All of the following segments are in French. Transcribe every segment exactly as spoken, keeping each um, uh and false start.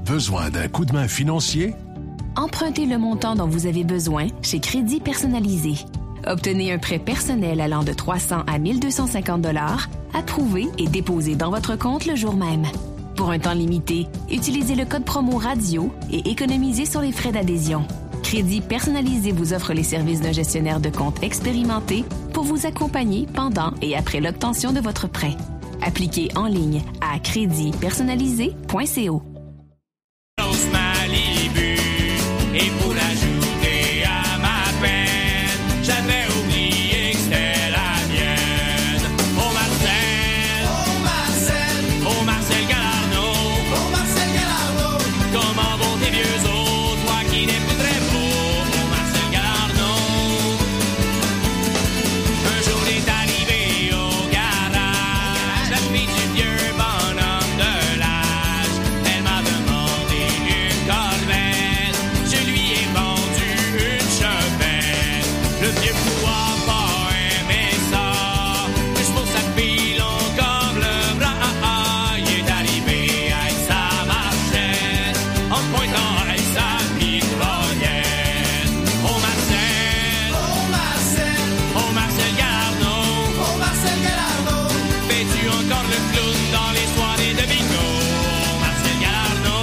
besoin d'un coup de main financier? Empruntez le montant dont vous avez besoin chez Crédit Personnalisé. Obtenez un prêt personnel allant de trois cents à mille deux cent cinquante dollars, approuvé et déposé dans votre compte le jour même. Pour un temps limité, utilisez le code promo radio et économisez sur les frais d'adhésion. Crédit Personnalisé vous offre les services d'un gestionnaire de compte expérimenté pour vous accompagner pendant et après l'obtention de votre prêt. Appliquez en ligne à crédit personnalisé point co. Et pour l'ajouter à ma peine, j'avais oublié que c'était la mienne. Oh Marcel, oh Marcel, oh Marcel Galarno, oh Marcel Galarno. Comment vont tes vieux os, toi qui n'es plus très beau, oh Marcel Galarno. Un jour est arrivé au garage, la fille du vieux bonhomme de l'âge. Elle m'a demandé une corvette. Le vieux pouvoir pas aimer ça. Plus pour sa fille, long comme le bras. Il est arrivé avec sa marchette, en pointant avec sa mitraillette. Oh Marcel, oh Marcel, oh Marcel Galarno, oh Marcel Galarno. Fais-tu encore le clown dans les soirées de bingo? Oh Marcel Galarno.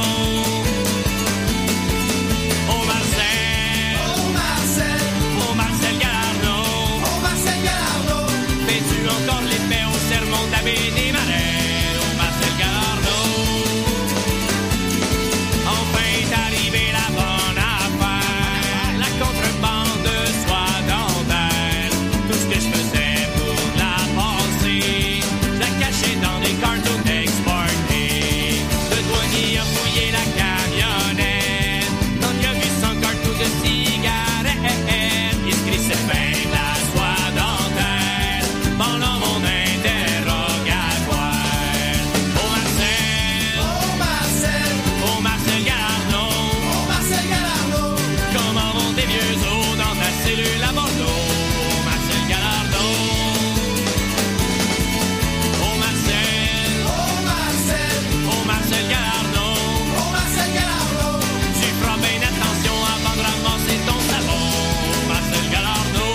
Oh Marcel, oh Marcel, oh Marcel. Encore l'épée au sermon de la baie des Marais, oh Marcel Galarno. Enfin est arrivée la bonne affaire, la contrebande de soie dentaire. Tout ce que je faisais pour la passer, je la cachais dans des cartons exportés. Le douanier a fouillé la camionnette, quand il a vu son carton de cigarettes, il se crissait bien de la soie dentaire pendant mon interrogatoire. Oh Marcel, oh Marcel, oh Marcel Galarno, oh Marcel Galarno. Comment vont tes vieux os dans ta cellule à Bordeaux? Oh Marcel Galarno. Oh Marcel, oh Marcel, oh Marcel Galarno, oh Marcel Galarno. Tu feras bien attention avant de ramasser ton savon. Oh Marcel Galarno.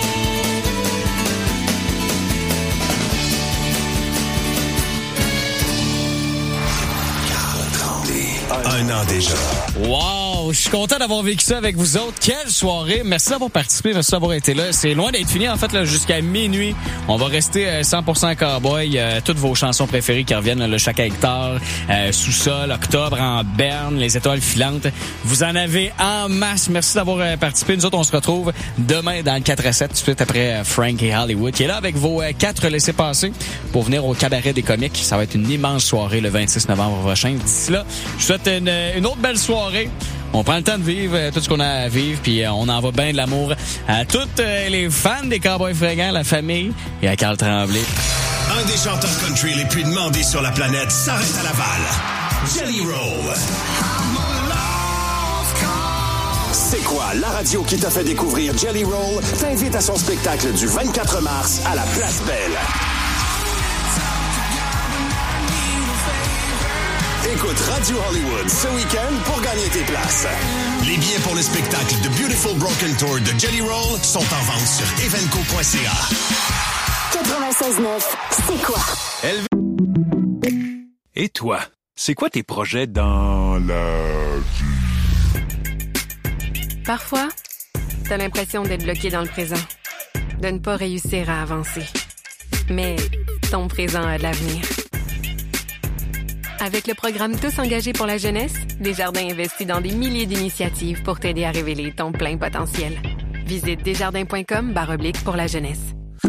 Un an déjà. Wow! Je suis content d'avoir vécu ça avec vous autres. Quelle soirée! Merci d'avoir participé, merci d'avoir été là. C'est loin d'être fini, en fait, là, jusqu'à minuit. On va rester cent pour cent cowboy. Euh, toutes vos chansons préférées qui reviennent, le Chaque Hectare, euh, Sous-sol, Octobre en Berne, Les Étoiles filantes. Vous en avez en masse. Merci d'avoir euh, participé. Nous autres, on se retrouve demain dans le quatre à sept, tout de suite après euh, Frank et Hollywood, qui est là avec vos euh, quatre laissez-passer pour venir au Cabaret des comiques. Ça va être une immense soirée le vingt-six novembre prochain. D'ici là, je vous souhaite une, une autre belle soirée. On prend le temps de vivre euh, tout ce qu'on a à vivre, puis euh, on envoie bien de l'amour à toutes euh, les fans des Cowboys Fringants, la famille, et à Carl Tremblay. Un des chanteurs country les plus demandés sur la planète s'arrête à Laval. Jelly Roll. C'est quoi, la radio qui t'a fait découvrir Jelly Roll t'invite à son spectacle du vingt-quatre mars à la Place Belle. Écoute Radio Hollywood ce week-end pour gagner tes places. Les billets pour le spectacle The Beautiful Broken Tour de Jelly Roll sont en vente sur evenco point c a. quatre-vingt-seize neuf, c'est quoi? Et toi, c'est quoi tes projets dans la vie? Parfois, t'as l'impression d'être bloqué dans le présent, de ne pas réussir à avancer. Mais ton présent a de l'avenir. Avec le programme Tous engagés pour la jeunesse, Desjardins investit dans des milliers d'initiatives pour t'aider à révéler ton plein potentiel. Visite desjardins.com barre oblique pour la jeunesse.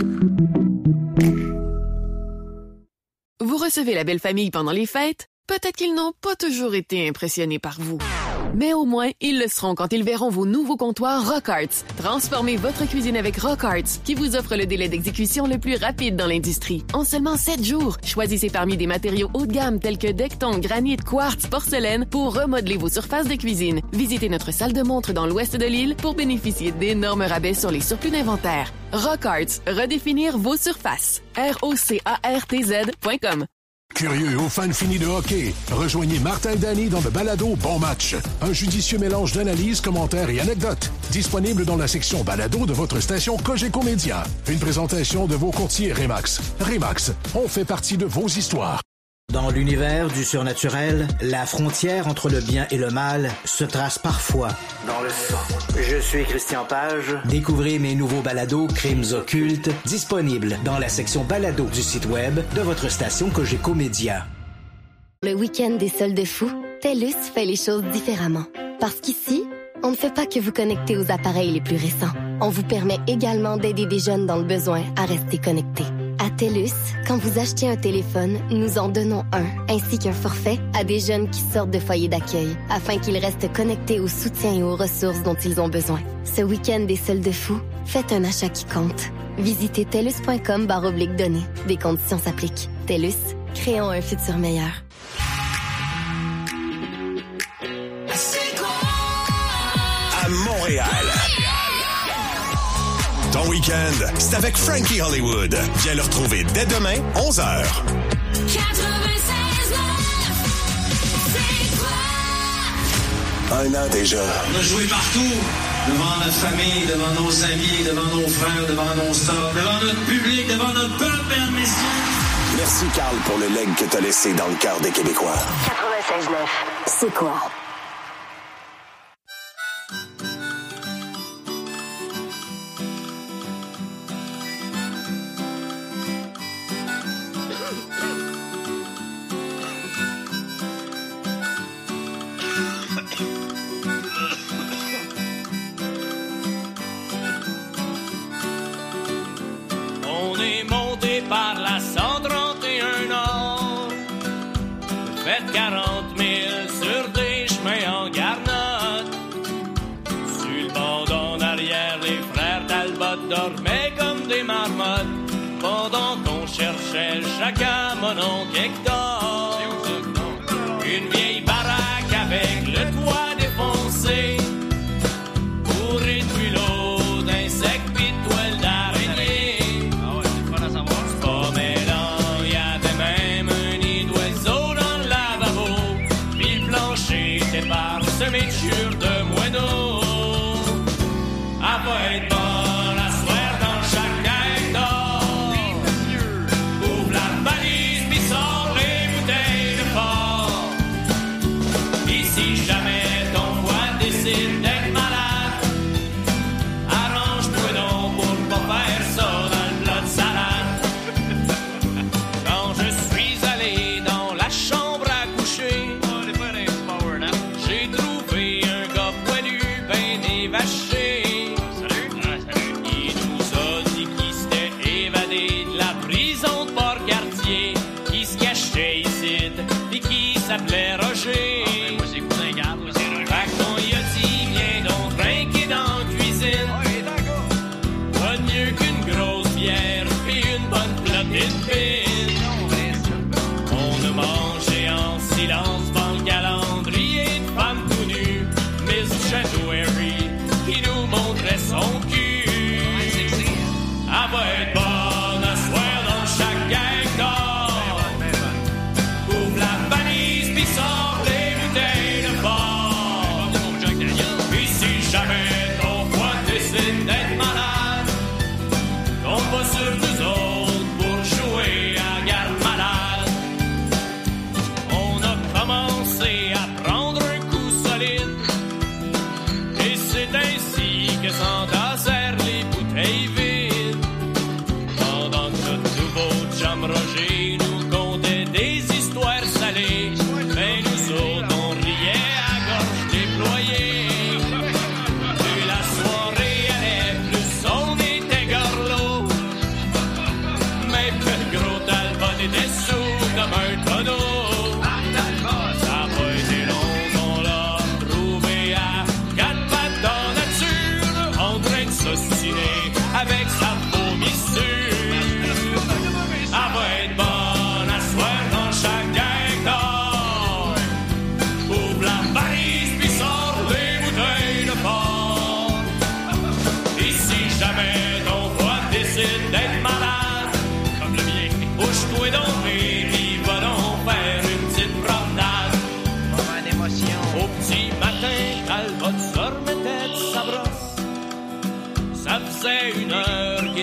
Vous recevez la belle famille pendant les fêtes? Peut-être qu'ils n'ont pas toujours été impressionnés par vous. Mais au moins, ils le seront quand ils verront vos nouveaux comptoirs Rock Arts. Transformez votre cuisine avec Rock Arts, qui vous offre le délai d'exécution le plus rapide dans l'industrie. En seulement sept jours, choisissez parmi des matériaux haut de gamme tels que Decton, granit, quartz, porcelaine pour remodeler vos surfaces de cuisine. Visitez notre salle de montre dans l'ouest de l'île pour bénéficier d'énormes rabais sur les surplus d'inventaire. Rock Arts, redéfinir vos surfaces. R O C A R T Z point com Curieux ou fan fini de hockey, rejoignez Martin et Danny dans le balado Bon Match. Un judicieux mélange d'analyses, commentaires et anecdotes. Disponible dans la section balado de votre station Cogeco Média. Une présentation de vos courtiers Remax. Remax, on fait partie de vos histoires. Dans l'univers du surnaturel, la frontière entre le bien et le mal se trace parfois dans le sang. Je suis Christian Page. Découvrez mes nouveaux balados Crimes occultes, disponibles dans la section balado du site web de votre station Cogeco Média. Le week-end des soldes fous, TELUS fait les choses différemment. Parce qu'ici, on ne fait pas que vous connecter aux appareils les plus récents. On vous permet également d'aider des jeunes dans le besoin à rester connectés. À TELUS, quand vous achetez un téléphone, nous en donnons un, ainsi qu'un forfait à des jeunes qui sortent de foyers d'accueil, afin qu'ils restent connectés au soutien et aux ressources dont ils ont besoin. Ce week-end des soldes fous, faites un achat qui compte. Visitez telus.com barre oblique données. Des conditions s'appliquent. TELUS, créons un futur meilleur. À Montréal. Ton week-end, c'est avec Frankie Hollywood. Viens le retrouver dès demain, onze heures. quatre-vingt-seize neuf, c'est quoi? Un an déjà. On a joué partout, devant notre famille, devant nos amis, devant nos frères, devant nos stars, devant notre public, devant notre peuple, mesdames, messieurs. Merci, Carl, pour le leg que t'as laissé dans le cœur des Québécois. quatre-vingt-seize neuf, c'est quoi? Par la cent trente et un Nord, faites quarante mille sur des chemins en garnotte. Sur le bord en arrière, les frères Talbot dormaient comme des marmottes, pendant qu'on cherchait chacun mon oncle Hector. Une vieille baraque avec le toit défoncé, pour réduire l'eau d'insectes pis de toiles d'araignée. Semé de chure de moineaux, à pas être bon à soir dans chaque hectare. Ouvre la valise, pis sors les bouteilles de fort. Pis si jamais ton foie décide d'être malade, arrange-toi donc pour pas faire ça dans le plat de salade. Quand je suis allé dans la chambre à coucher, j'ai trouvé un gars poilu ben évaché. Salut. Salut. Il nous a dit qu'il s'était évadé de la prison de Port-Cartier, qui se cachait ici, pis qui s'appelait Roger. Ah, ben moi c'est cousin Gab, moi c'est Roger. Fait qu'on y a dit, viens donc trinquer dans la cuisine. Ah, oui, d'accord. Pas de mieux qu'une grosse bière, pis une bonne platine fine. On a mangé en silence dans le calendrier de femmes tout nues. Miss January, qui nous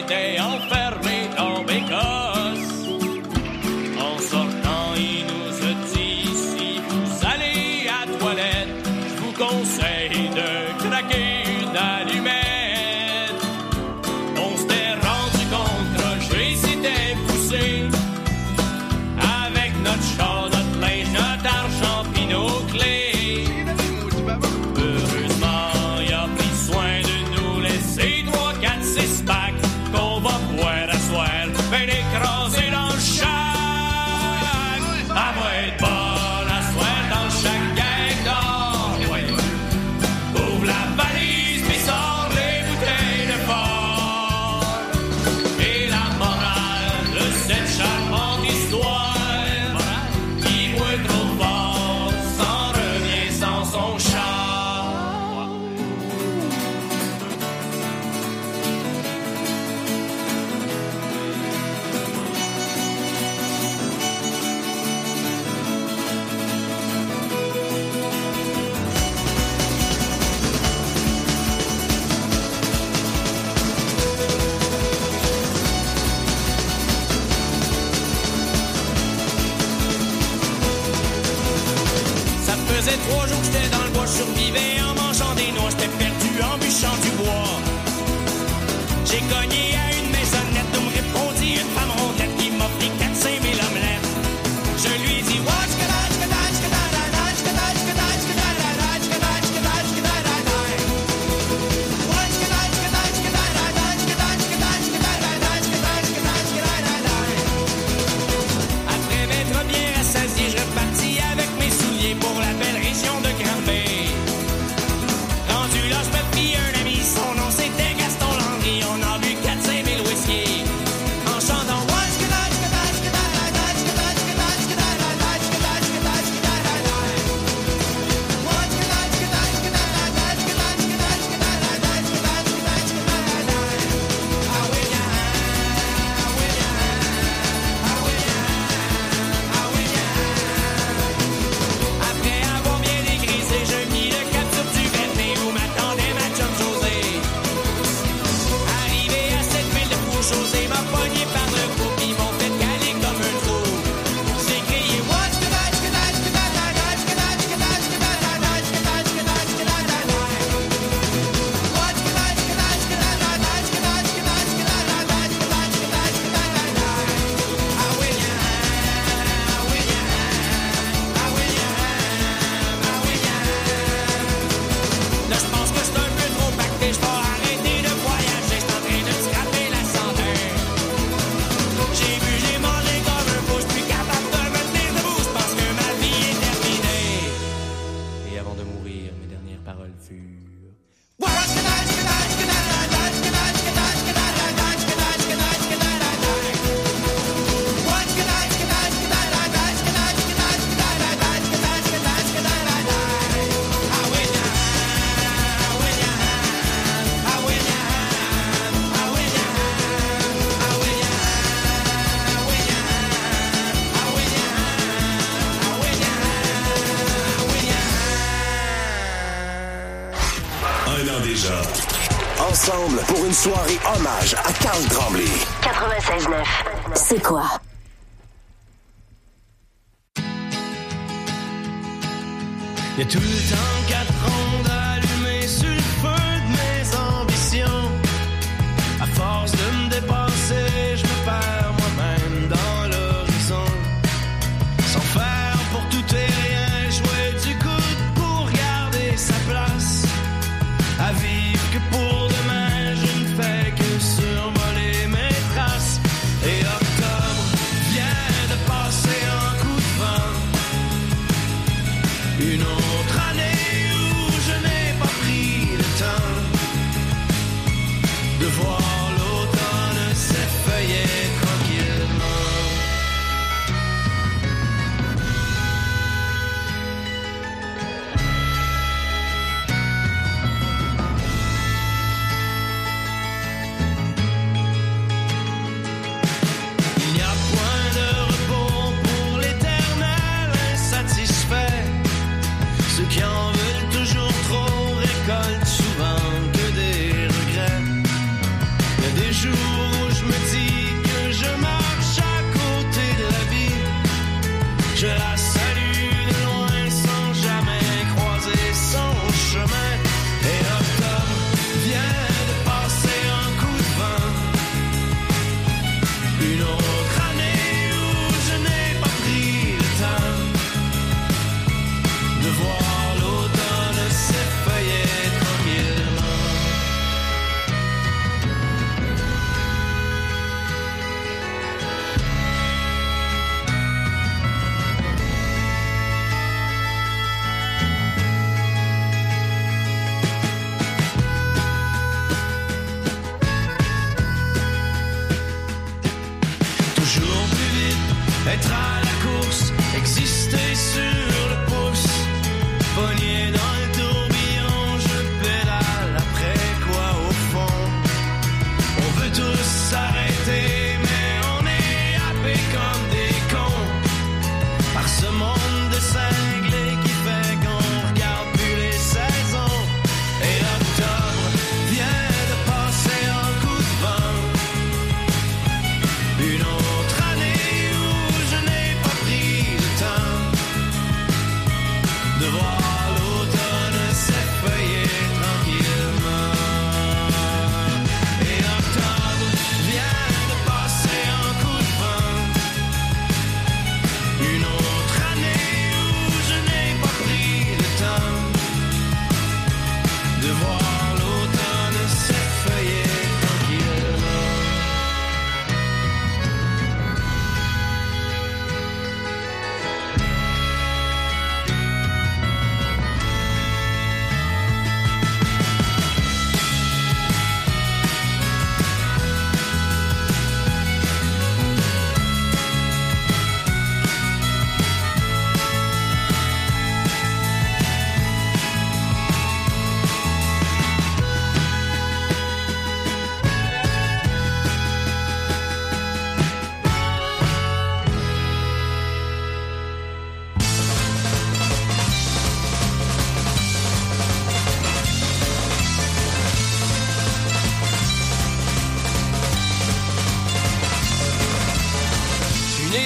était enfermé dans Bécosse. En sortant, il nous a dit, si vous allez à la toilette, je vous conseille de craquer une allumette. On s'était rendu compte, Roger s'était poussé avec notre char, notre linge, notre argent pis nos clés. Heureusement, il a pris soin de nous laisser trois, quatre, six packs qu'on va boire à soir, ben écrasés dans le chac. À moi être bonne à soir dans le chac gang d'or. Ouais. Ouvre la valise pis sors les bouteilles de fort. Et la morale de cette charmante histoire, qui boit trop fort s'en revient sans son char. Ça faisait trois jours que j'étais dans le bois, je survivais en mangeant des noix, j'étais perdu en bûchant du bois. J'ai cogné à une maisonnette où me répondit une femme rondelette qui m'offrit quatre cinq mille omelettes. Je lui ai dit watch que dodge que dodge que dodge que dodge que dodge que dodge que dodge que dodge que dodge watch que dodge que dodge que dodge que dodge que dodge que dodge que dodge que dodge que dodge. Après m'être bien rassasié, je repartis avec mes souliers pour la belle région de Granby. Rendu là, je me pris un ami, son nom c'était Gaston Landry. On a bu quatre cinq mille whisky en chantant watch que dodge que dodge que dodge que dodge que dodge que dodge que dodge que dodge que dodge que dodge watch que dodge que dodge que dodge que dodge que dodge que dodge que dodge que dodge que dodge. Ah oui, ah oui, ah oui, ah oui, après avoir bien dégrisé, je mis le cap sur du Vernet où m'attendait ma chum José. Arrivé à cette ville de fou, José m'a pogné par le cou pis m'ont fait caler comme un trou. J'ai crié watch que dodge que dodge que dodge que dodge que dodge que dodge que dodge que dodge que dodge que dodge watch que dodge que dodge que dodge que dodge que dodge que dodge que dodge que dodge que dodge que dodge. Ah oui, ah oui, ah oui, ah oui, là je pense que c'est un peu trop pacté, je vais arrêter de voyager, j'suis en train de scraper la santé. J'ai bu, j'ai mangé comme un fou, j'suis plus capable de me tenir debout, j'pense que ma vie est terminée. Et avant de mourir, mes dernières paroles furent watch que dodge que dodge que dodge que dodge que dodge que dodge que dodge que dodge que dodge que dodge watch que dodge que dodge que dodge que dodge que dodge que dodge que dodge que dodge que dodge que dodge. Ah oui, ah oui, ah oui, ah oui, ah oui, ah oui, ah oui, ah oui, ah oui. Un an déjà. Ensemble pour une soirée hommage à Carl Tremblay. quatre-vingt-seize neuf. C'est quoi? Y'a tout le temps quatre rondes allumées sur le feu de mes ambitions. À force de me dépasser, je me perds moi-même dans l'horizon. Sans faire pour tout et rien, jouer du coude pour garder sa place. À vivre que pour demain, je ne fais que survoler mes traces. Et octobre vient de passer en coup de vent. Une autre année où je n'ai pas pris le temps de voir l'automne s'effeuiller tranquillement. Il n'y a point de repos pour l'éternel insatisfait. Ceux qui en veulent toujours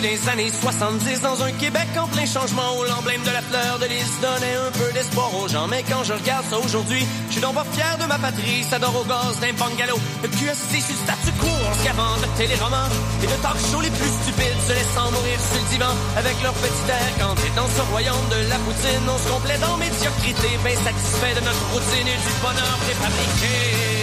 des années soixante-dix dans un Québec en plein changement où l'emblème de la fleur de lys donnait un peu d'espoir aux gens. Mais quand je regarde ça aujourd'hui, je suis donc pas fier de ma patrie. Ça dort au gaz d'un bungalow, le cul assis sur le statu quo en se gavant de téléromans et de talk shows les plus stupides se laissant mourir sur le divan avec leur petit air quand t'es dans ce royaume de la poutine. On se complaît dans médiocrité, bien satisfait de notre routine et du bonheur préfabriqué.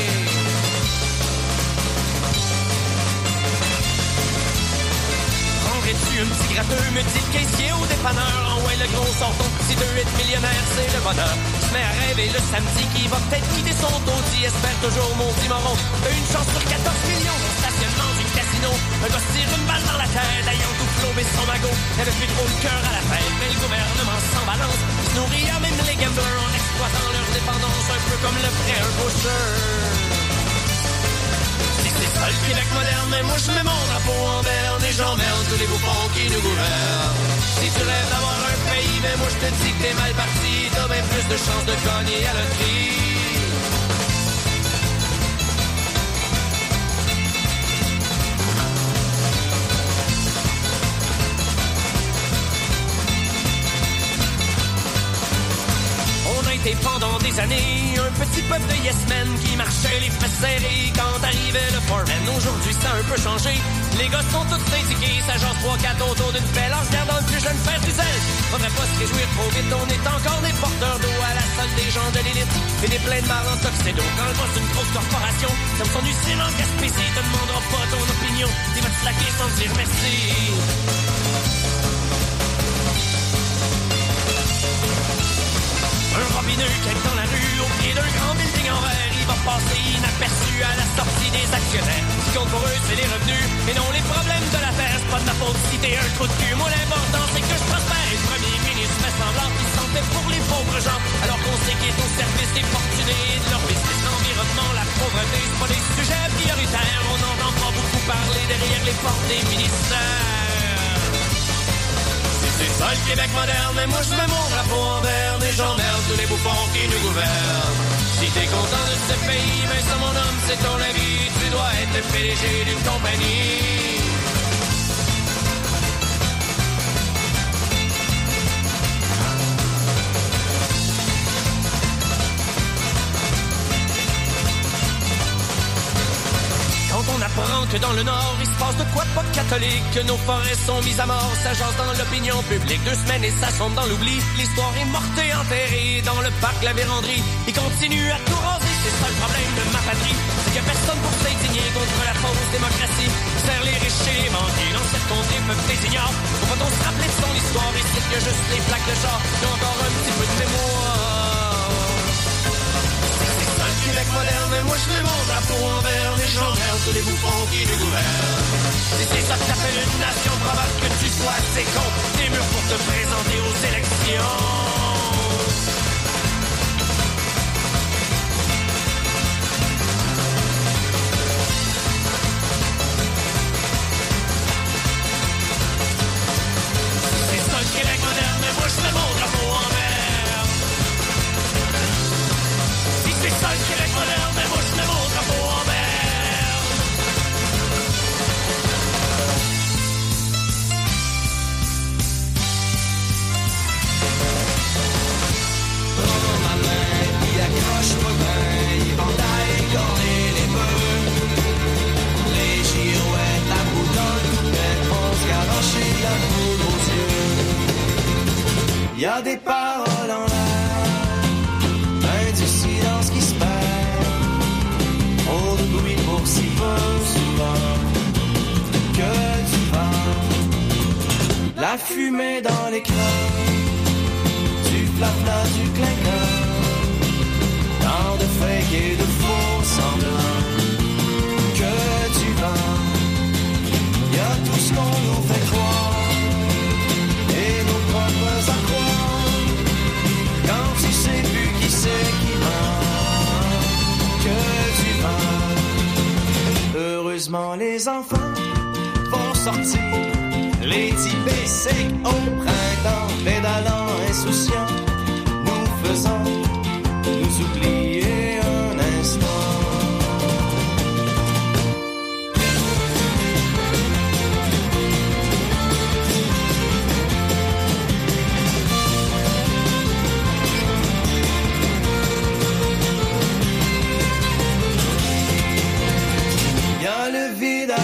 Tu un petit gratteux, me dit le caissier au dépanneur. En ouais, le gros sort ton petit deux huit millionnaire, c'est le bonheur. Je mets à rêver le samedi qui va peut-être quitter son taudis. Espère toujours mon petit moron. T'as une chance sur quatorze millions au stationnement du casino. Un gars se tire une balle dans la tête, ayant tout flobé son magot. Y'avait plus trop le cœur à la fête, mais le gouvernement s'en balance. Il se nourrit à même les gamblers en exploitant leur dépendance. Un peu comme le ferait un boucher. C'est ça le Québec moderne, mais moi je mets mon drapeau en berne et j'emmerde tous les bouffons qui nous gouvernent. Si tu rêves d'avoir un pays, mais moi je te dis que t'es mal parti, t'as bien plus de chances de gagner à la loterie. Et pendant des années, un petit peuple de yes men qui marchait les fesses serrées quand arrivait le foreman. Aujourd'hui, ça a un peu changé. Les gars sont tous syndiqués, ça jase trois quatre autour d'une pelle en regardant le plus jeune faire du zèle. Faudrait pas se réjouir trop vite, on est encore des porteurs d'eau à la salle des gens de l'élite et des pleins de marre en tuxedo. Quand le boss d'une grosse corporation, comme son usine en Gaspésie, te demandera pas ton opinion, il va te slacker sans dire merci. Un robineux quelque dans la rue, au pied d'un grand building en verre, il va passer inaperçu à la sortie des actionnaires. Ce qui compte pour eux, c'est les revenus, et non les problèmes de la terre. C'est pas de ma faute si t'es un trou de cul. Moi, l'important, c'est que je prospère. Et le premier ministre fait semblant qu'il sentait pour les pauvres gens, alors qu'on sait qu'il est au service des fortunés et de leur business. L'environnement, la pauvreté, c'est pas des sujets prioritaires. On n'entend pas beaucoup parler derrière les portes des ministères. C'est ça le Québec moderne, mais moi je mets mon drapeau en berne et j'emmerde tous les bouffons qui nous gouvernent. Si t'es content de ce pays, mais ça mon homme, c'est ton avis, tu dois être le P D G d'une compagnie. On apprend que dans le Nord, il se passe de quoi de pas catholique, que nos forêts sont mises à mort, ça jase dans l'opinion publique. Deux semaines et ça sombre dans l'oubli, l'histoire est morte et enterrée dans le parc La Vérandrie. Il continue à tout raser, c'est ça le problème de ma patrie, c'est qu'il y a personne pour s'indigner contre la fausse démocratie. Serre les riches et les mendiers, dans cette contrée peuple des ignorants. Faut-on se rappeler de son histoire, et c'est que juste les plaques de char, j'ai encore un petit peu de mémoire. Québec moderne, mais moi je mets mon drapeau en vert et j'emmerde tous les bouffons qui nous gouvernent. Si c'est ça que t'appelles une nation, probable que tu sois assez con, des murs pour te présenter aux élections. C'est ça le Québec moderne, mais moi je mets mon drapeau en vert. C'est ça le Québec moderne, mais moi je mets mon drapeau en vert. Prends ma main, puis accroche-moi bien, éventail, corner les bœufs. Les girouettes, la boutonne, on se garoche et la poudre aux yeux. Y'a des paroles en l'air, ben du silence qui se perd. Trop de bruit pour si peu souvent que tu vas. La fumée dans l'écran, du flafla, du clinquant, tant de fake et de faux semblants que tu vas. Y'a tout ce qu'on nous fait croire et nos propres à croire. Quand tu sais plus qui c'est qui ment, que tu vas. Heureusement les enfants vont sortir, les types secs au printemps, pédalant insouciants, nous faisant nous oublier un instant.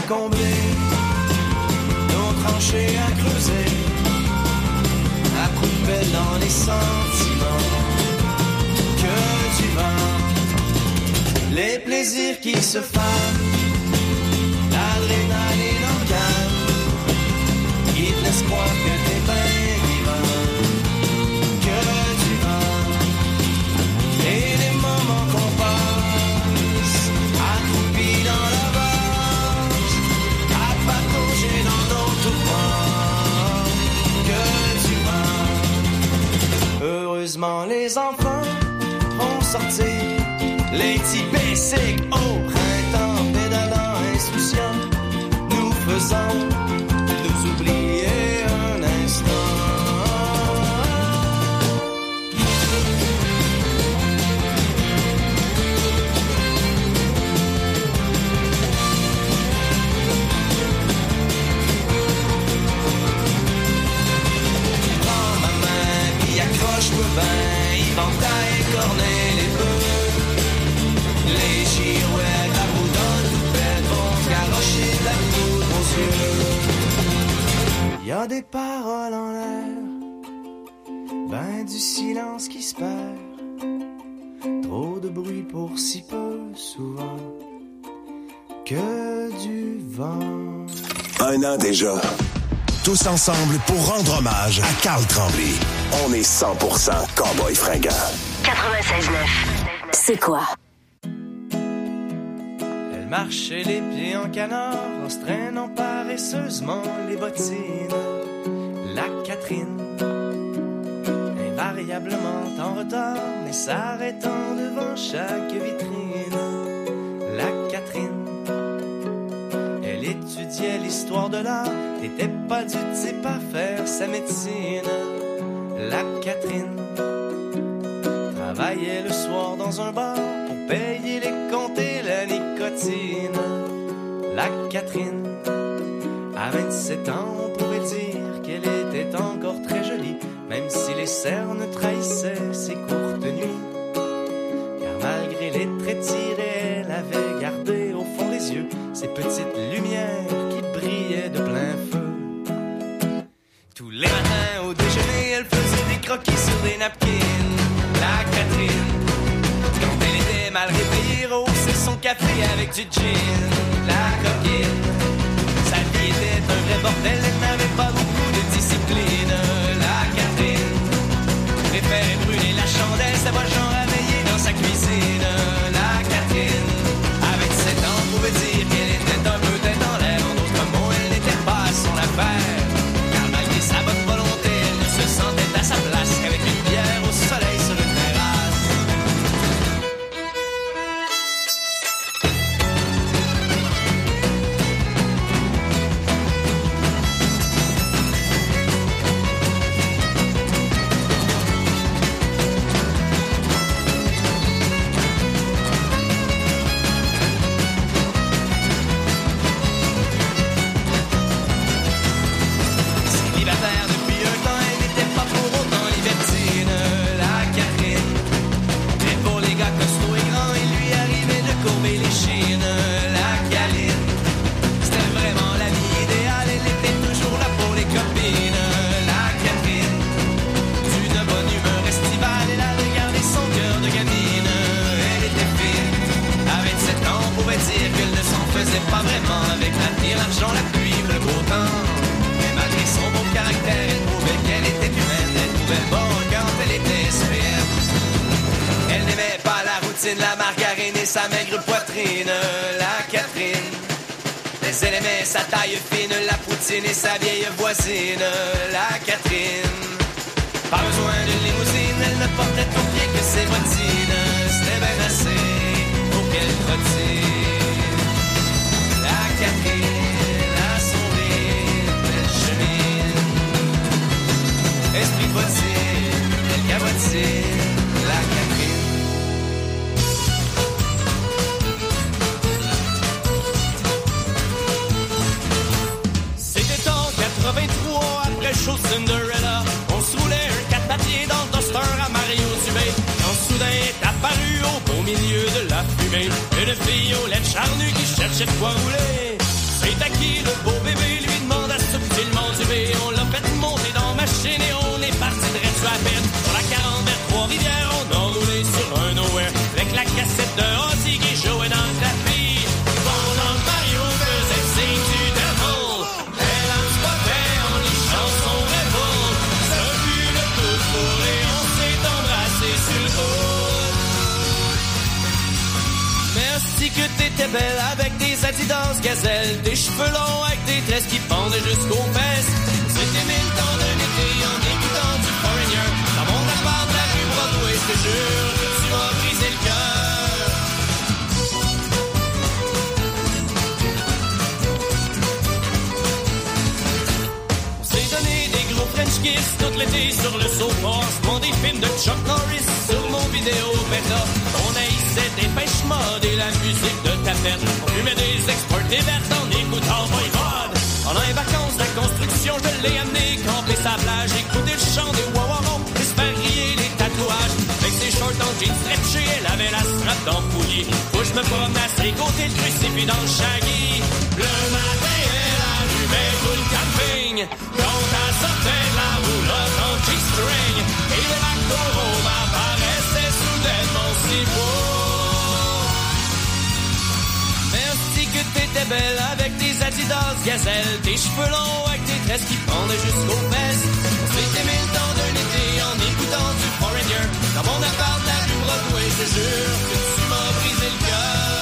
combler nos tranchées à creuser, à coups de pelle dans les sentiments que tu vends, les plaisirs qui se fanent, l'adrénaline en gamme, qui te laisse croire que t'es bien vivant, que tu vends, et les moments qu'on passe, accroupis dans la vase, à patauger dans nos tourments, que tu vends. Heureusement les enfants ont sorti les petits basics au printemps, pédalant insouciants, nous faisons nous oublier un instant. Prends ma main, puis accroche-toi ben, éventail, cornet, les bœufs, les girouettes, la roue dans le toupette vont garocher de la poudre aux yeux. Y a des paroles en l'air, ben du silence qui se perd, trop de bruit pour si peu souvent, que du vent. Un an déjà. Tous ensemble pour rendre hommage à Carl Tremblay. On est cent pour cent Cowboy Fringant. quatre-vingt-seize neuf. C'est quoi? Elle marchait les pieds en canard, en se traînant paresseusement les bottines. La Catherine, invariablement en retard, mais s'arrêtant devant chaque vitrine. La Catherine, elle étudiait l'histoire de l'art, n'était pas du type à faire sa médecine. La Catherine travaillait le soir dans un bar pour payer les comptes et la nicotine. La Catherine, à vingt-sept ans, on pourrait dire qu'elle était encore très jolie, même si les cernes trahissaient ses courtes nuits. Car malgré les traits tirés, elle avait gardé au fond des yeux ces petites lumières qui brillaient de plein feu. Tous les matins au déjeuner, elle faisait des croquis sur des napkins. La Catherine, quand elle était mal réveillée, rehaussait son café avec du gin. La coquine, sa vie était un vrai bordel, elle n'avait pas beaucoup de discipline. La Catherine préférait brûler la chandelle, ça va genre à veiller dans sa cuisine. La Catherine, avec sept ans, on pouvait dire qu'elle était un peu tête en l'air. En d'autres mots, elle n'était pas à son affaire. Car malgré sa bonne volonté, elle ne se sentait à sa place qu'avec une bière au soleil sur une terrasse. Célibataire depuis un temps, elle n'était pas pour autant libertine. La Catherine, mais pour les gars costauds et grands, il lui arrivait de courber les chines. La Caline, c'était vraiment la vie idéale, elle était toujours là pour les copines. La Catherine, d'une bonne humeur estivale, elle a regardé son cœur de gamine. Elle était fine, à vingt-sept ans, on pouvait dire qu'elle ne s'en faisait pas vraiment avec l'avenir, l'argent, la pluie, le beau temps. Mais malgré son beau caractère, elle trouvait qu'elle était humaine, elle trouvait bon quand elle était S P M. Elle n'aimait pas la routine, la margarine et sa maigre poitrine. La Catherine, mais elle aimait sa taille fine, la poutine et sa vieille voisine. La Catherine, pas besoin de limousine, elle ne portait au pied que ses bottines. C'était bien assez pour qu'elle trottine. La Catherine a son rythme, elle chemine. Esprit possible, elle cabotine. La Catherine. C'était en quatre-vingt-trois, après Show Cinderella. On se roulait un quatre papiers dans le toaster à Mario Dubé. Quand soudain est apparu au beau milieu de la fumée une fille aux lèvres charnues qui cherchait de quoi rouler. C'est est acquis, le beau bébé lui demande à subtilement du B. On l'a fait monter dans machine et on est parti de reste à peine. Sur la quarante vers Trois-Rivières, on a roulé sur un nowhere. Avec la cassette de Ozzy qui jouait dans le tapis. Pendant que Mario faisait signe du devil, elle a spoté en lichant son révolt. Ce fut le coup de four et on s'est embrassé sur le haut. Merci que t'étais belle avec tes Adidas Gazelle, tes cheveux longs avec tes tresses qui pendaient jusqu'aux fesses. C'était mille temps d'un été en écoutant du Foreigner. Dans mon appart de la rue Broadway, je te jure que tu m'as brisé le cœur. On s'est donné des gros French kiss tout l'été sur le sofa. On des films de Chuck Norris sur mon vidéo bêta. On haïssait des pêches modes et la musique de tapette. On fumait des exportés vertes en écoutant Voivode. Pendant les vacances de la construction, je l'ai amené camper sa plage, écouter le chant des wawarons, et se faire rire les tatouages. Avec ses shorts en jeans stretchés, elle avait la strap dans le poulier. Où je me promenais à ses côtés, le crucifix dans le shaggy. Le matin, elle allumait tout le camping. Quand elle sortait de la roulotte en G-string, et le lactorome apparaissait soudainement si beau. Merci que t'étais belle avec tes Adidas Gazelle, tes cheveux longs avec tes tresses qui pendaient jusqu'aux fesses. On s'est aimé le temps d'un été en écoutant du Foreigner. Dans mon appart de la rue Broadway, je te jure que tu m'as brisé le cœur.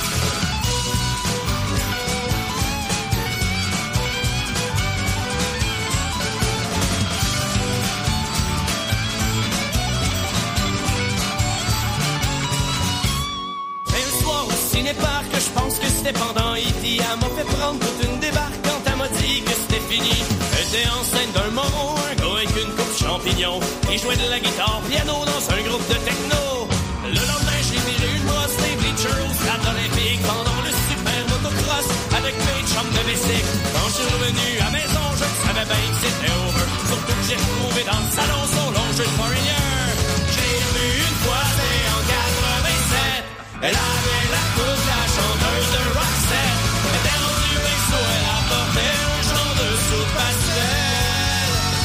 Cinépark, que je pense que c'était pendant E T. Elle m'a fait prendre toute une débarque quand elle m'a dit que c'était fini. Elle était enceinte d'un moron, un gars avec une coupe champignon. Il jouait de la guitare piano dans un groupe de techno. Le lendemain, j'ai viré une brosse des bleachers au stade olympique pendant le super motocross avec mes chums de bicycle. Quand je suis revenu à la maison, je savais bien que c'était over. Surtout que j'ai retrouvé dans le salon son long jeu de Foreigner. J'ai revu une fois, c'est en quatre-vingt-sept. Elle avait la coupe, la chanteuse de Roxette. Elle était rendue exo, elle apportait un genre de soupe pastel.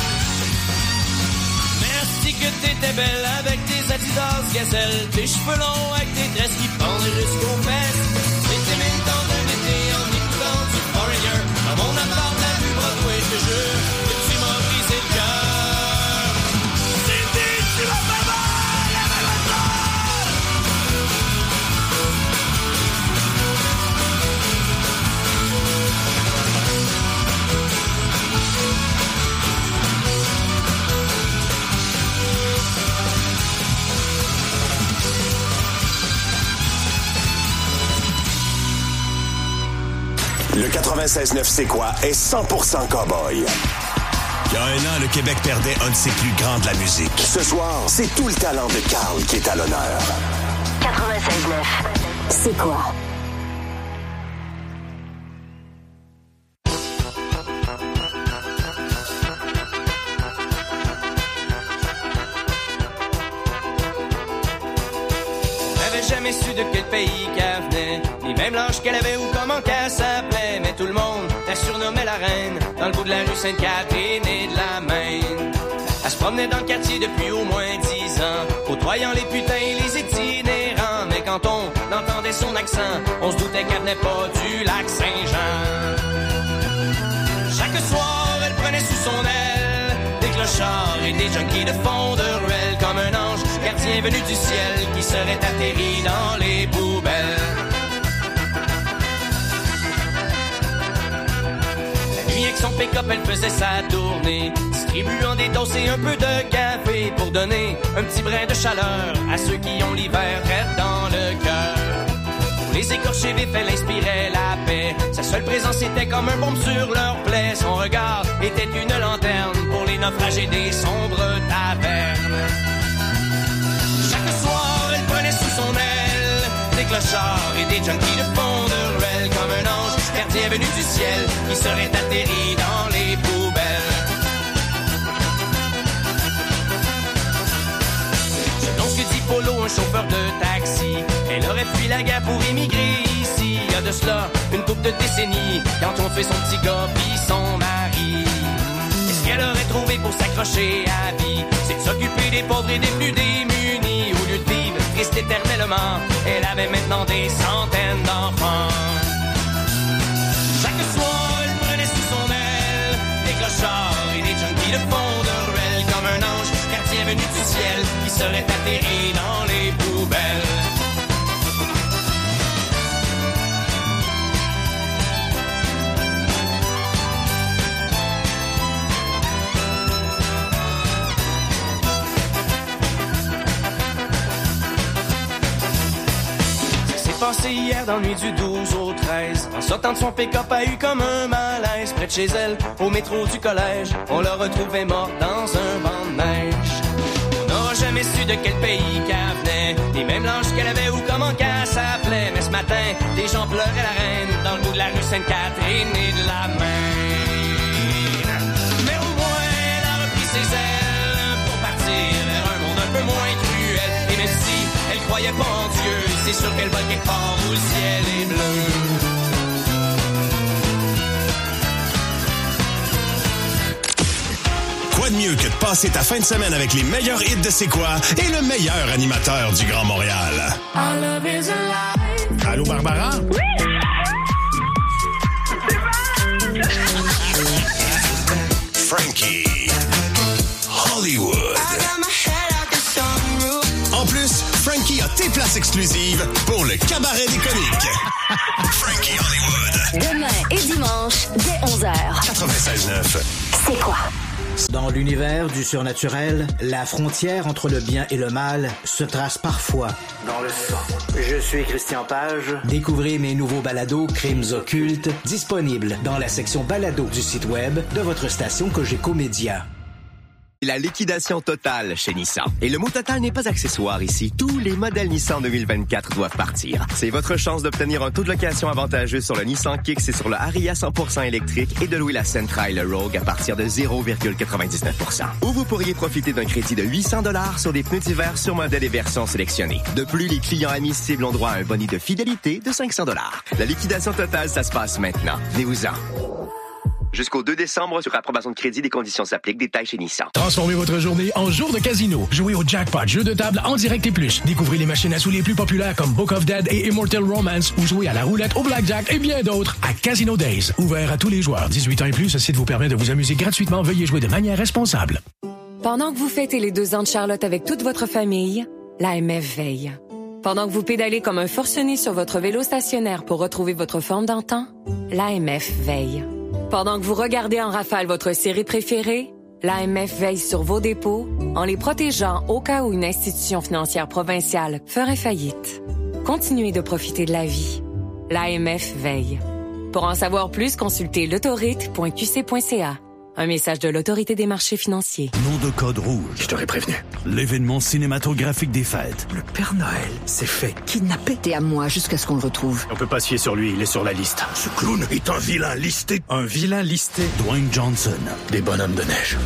Merci que t'étais belle avec tes Adidas Gazelle, tes cheveux longs avec tes tresses qui pendaient jusqu'aux fesses. C'était mille temps d'un été en écoutant du Foreigner. Dans mon appart de la rue Broadway, je te jure que tu m'as brisé le cœur. C'était tu m'as fait mal, la maladie. Le quatre-vingt-seize neuf C'est quoi est cent pour cent cow-boy. Il y a un an, le Québec perdait un de ses plus grands de la musique. Ce soir, c'est tout le talent de Carl qui est à l'honneur. quatre-vingt-seize neuf C'est quoi? Jamais su de quel pays qu'elle venait, ni même l'âge qu'elle avait ou comment qu'elle s'appelait. Mais tout le monde la surnommait la reine, dans le bout de la rue Sainte-Catherine et de la Maine. Elle se promenait dans le quartier depuis au moins dix ans, côtoyant les putains et les itinérants. Mais quand on entendait son accent, on se doutait qu'elle venait pas du lac Saint-Jean. Chaque soir, elle prenait sous son aile des clochards et des junkies de fond de ruelle, comme un ange gardien venu du ciel qui serait atterri dans les poubelles. La nuit avec son pick-up, elle faisait sa tournée, distribuant des doses et un peu de café pour donner un petit brin de chaleur à ceux qui ont l'hiver raide dans le cœur. Pour les écorchés vifs, elle inspirait la paix. Sa seule présence était comme un baume sur leurs plaies. Son regard était une lanterne pour les naufragés des sombres tavernes. Chaque soir, elle prenait sous son aile des clochards et des junkies de fond de ruelle, comme un ange gardien venu du ciel qui serait atterri dans les poubelles. Selon ce que dit Polo, un chauffeur de taxi, elle aurait fui la guerre pour émigrer ici. y a de cela une couple de décennies, quand on fait son petit gars pis son mari. Et ce qu'elle aurait trouvé pour s'accrocher à vie, c'est de s'occuper des pauvres et des plus démunis. Au lieu de vivre triste éternellement, elle avait maintenant des centaines d'enfants. Chaque soir, elle prenait sous son aile des clochards et des junkies de fond de ruelle, comme un ange gardien venu du ciel qui serait atterri dans les poubelles. Passé hier dans la nuit du douze au treize. En sortant de son pick-up a eu comme un malaise. Près de chez elle, au métro du collège, on l'a retrouvée morte dans un banc de neige. On n'aura jamais su de quel pays qu'elle venait, ni même l'âge qu'elle avait ou comment qu'elle s'appelait. Mais ce matin, des gens pleuraient la reine dans le bout de la rue Sainte-Catherine et de la Maine. Mais au moins, elle a repris ses ailes pour partir vers un monde un peu moins cruel. Et même si elle croyait pas en Dieu, c'est sûr qu'elle va quelque part où le ciel est bleu. Quoi de mieux que de passer ta fin de semaine avec les meilleurs hits de C'est quoi et le meilleur animateur du Grand Montréal. Allô, Barbara? Oui! Frankie. Hollywood. En plus, Frankie a tes places exclusives pour le cabaret des comiques. Frankie Hollywood. Demain et dimanche, dès onze heures. quatre-vingt-seize neuf. C'est quoi? Dans l'univers du surnaturel, la frontière entre le bien et le mal se trace parfois dans le sang. Je suis Christian Page. Découvrez mes nouveaux balados Crimes occultes, disponibles dans la section balado du site web de votre station Cogeco Média. La liquidation totale chez Nissan. Et le mot total n'est pas accessoire ici. Tous les modèles Nissan deux mille vingt-quatre doivent partir. C'est votre chance d'obtenir un taux de location avantageux sur le Nissan Kicks et sur le Ariya cent pour cent électrique et de louer la Sentra et le Rogue à partir de zéro virgule quatre-vingt-dix-neuf pour cent. Ou vous pourriez profiter d'un crédit de huit cents dollars sur des pneus d'hiver sur modèles et versions sélectionnés. De plus, les clients admissibles ont droit à un bonus de fidélité de cinq cents dollars. La liquidation totale, ça se passe maintenant. Venez-vous-en. Jusqu'au deux décembre, sur approbation de crédit, des conditions s'appliquent. Détails chez Nissan. Transformez votre journée en jour de casino. Jouez au Jackpot, jeu de table en direct et plus. Découvrez les machines à sous les plus populaires comme Book of Dead et Immortal Romance ou jouez à la roulette, au blackjack et bien d'autres à Casino Days. Ouvert à tous les joueurs. dix-huit ans et plus, ce site vous permet de vous amuser gratuitement. Veuillez jouer de manière responsable. Pendant que vous fêtez les deux ans de Charlotte avec toute votre famille, l'A M F veille. Pendant que vous pédalez comme un forcené sur votre vélo stationnaire pour retrouver votre forme d'antan, l'A M F veille. Pendant que vous regardez en rafale votre série préférée, l'A M F veille sur vos dépôts en les protégeant au cas où une institution financière provinciale ferait faillite. Continuez de profiter de la vie. L'A M F veille. Pour en savoir plus, consultez l'autorite point q c point c a. Un message de l'Autorité des marchés financiers. Nom de code rouge. Je t'aurais prévenu. L'événement cinématographique des fêtes. Le Père Noël s'est fait kidnapper. T'es à moi jusqu'à ce qu'on le retrouve. On peut pas se fier sur lui, il est sur la liste. Ce clown est un vilain listé. Un vilain listé. Dwayne Johnson. Des bonhommes de neige.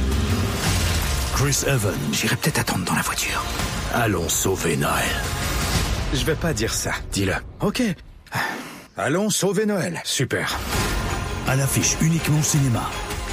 Chris Evans. J'irai peut-être attendre dans la voiture. Allons sauver Noël. Je vais pas dire ça. Dis-le. Ok. Allons sauver Noël. Super. À l'affiche uniquement au cinéma.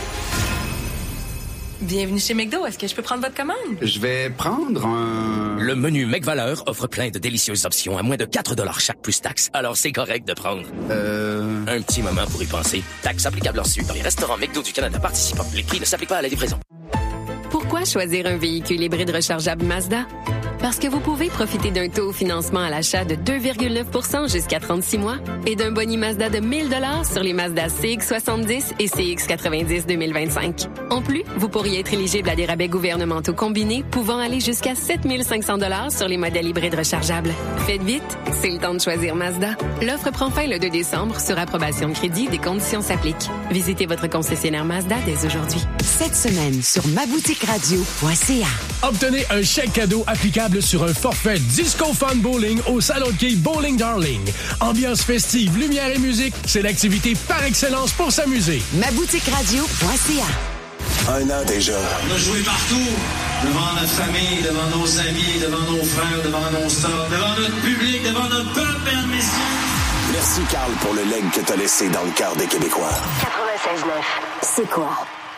Bienvenue chez McDo. Est-ce que je peux prendre votre commande? Je vais prendre un... Le menu McValeur offre plein de délicieuses options à moins de quatre dollars chaque plus taxes. Alors c'est correct de prendre. Euh... Un petit moment pour y penser. Taxes applicables en Sud dans les restaurants McDo du Canada participants. Les prix ne s'appliquent pas à la livraison. Pourquoi choisir un véhicule hybride rechargeable Mazda? Parce que vous pouvez profiter d'un taux au financement à l'achat de deux virgule neuf pour cent jusqu'à trente-six mois et d'un boni Mazda de mille dollars sur les Mazda C X soixante-dix et C X quatre-vingt-dix deux mille vingt-cinq. En plus, vous pourriez être éligible à des rabais gouvernementaux combinés pouvant aller jusqu'à sept mille cinq cents dollars sur les modèles hybrides rechargeables. Faites vite, c'est le temps de choisir Mazda. L'offre prend fin le deux décembre sur approbation de crédit. Des conditions s'appliquent. Visitez votre concessionnaire Mazda dès aujourd'hui. Cette semaine sur ma boutique radio point c a. Obtenez un chèque cadeau applicable sur un forfait Disco Fun Bowling au Salon de quai Bowling Darling. Ambiance festive, lumière et musique, c'est l'activité par excellence pour s'amuser. ma boutique radio point c a. Un an déjà. On a joué partout, devant notre famille, devant nos amis, devant nos frères, devant nos sœurs, devant notre public, devant notre peuple, mesdames, messieurs. Merci, Carl, pour le legs que t'as laissé dans le cœur des Québécois. quatre-vingt-seize neuf, c'est quoi?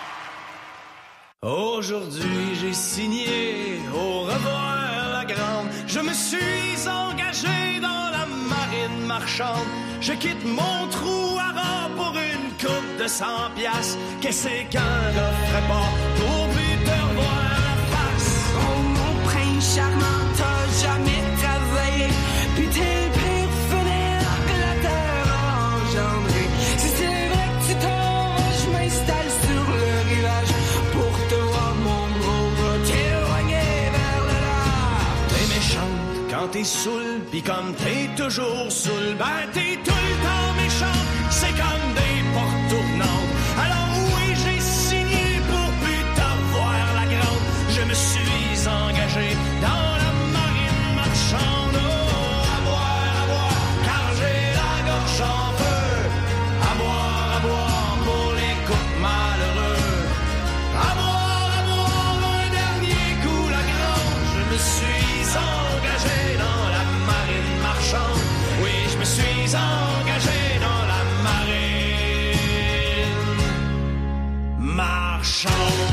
Aujourd'hui, j'ai signé au revoir la grande. Je me suis engagé dans la marine marchande. Je quitte mon trou à rang pour une coupe de cent piastres. Qu'est-ce qu'un gars ferait pas pour plus te revoir la face? Oh mon prince charmant, t'as jamais travaillé. Puis t'es le pire fenêtre que la terre a engendré. Si c'est vrai que tu t'en vas, je m'installe sur le rivage. Pour te voir mon gros bras t'éloigner vers le large. T'es méchante quand t'es saoul, pis comme t'es toujours saoul, ben t'es tout le temps méchante. C'est comme des portes tournantes. Alors oui, j'ai signé pour plus t'avoir la grande. Je me suis engagé dans la marine marchande. Oh, à boire, à boire, car j'ai la gorge en feu. À boire, à boire, pour les couples malheureux. À boire, à boire, un dernier coup la grande. Je me suis engagé dans la marine marchande. Oui, je me suis engagé dans la marine marchande.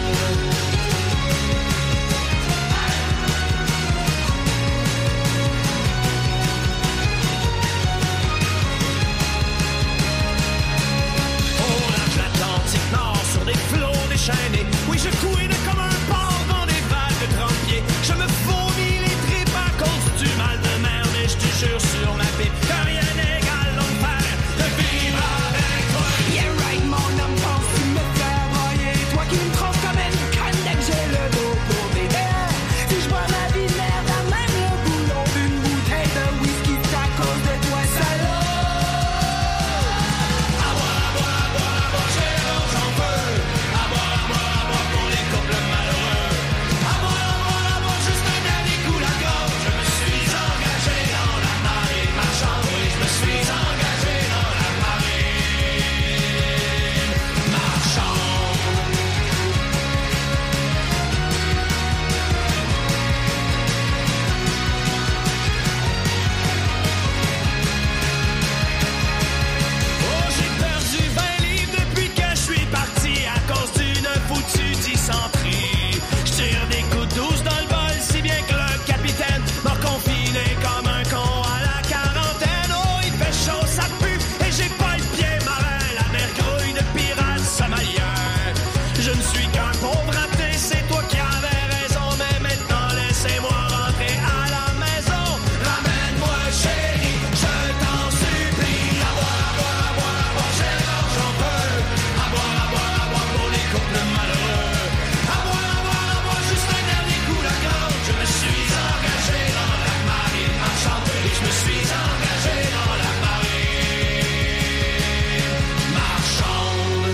Nord sur des flots déchaînés. Oui, je couine comme un porc dans des vagues de trente pieds. Je me fournis les tripes à cause du mal de mer. Mais je te jure sur ma pipe que rien n'égale l'enfer de vivre avec toi. Yeah right, mon homme, pense tu me fais broyer. Toi qui me trouves comme une canne dès que j'ai le dos pour bébé. Si je bois ma vie de merde à même le boulon d'une bouteille de whisky, c'est à cause de toi, salaud. Je tire des coups douces dans le bol, si bien que le capitaine m'a confiné comme un con à la quarantaine. Oh, il fait chaud, ça pue, et j'ai pas le pied marin. La mer grouille de pirates somaliens. Je ne suis qu'un pauvre raté, c'est toi qui avais raison. Mais maintenant, laissez-moi rentrer à la maison. Ramène-moi, chérie, je t'en supplie. À boire, à boire, à boire, à boire, j'ai l'argent peu. À boire, à boire, à boire, pour les couples malheureux. Je me suis engagé dans la marine marchande. Et je me suis engagé dans la marine marchande.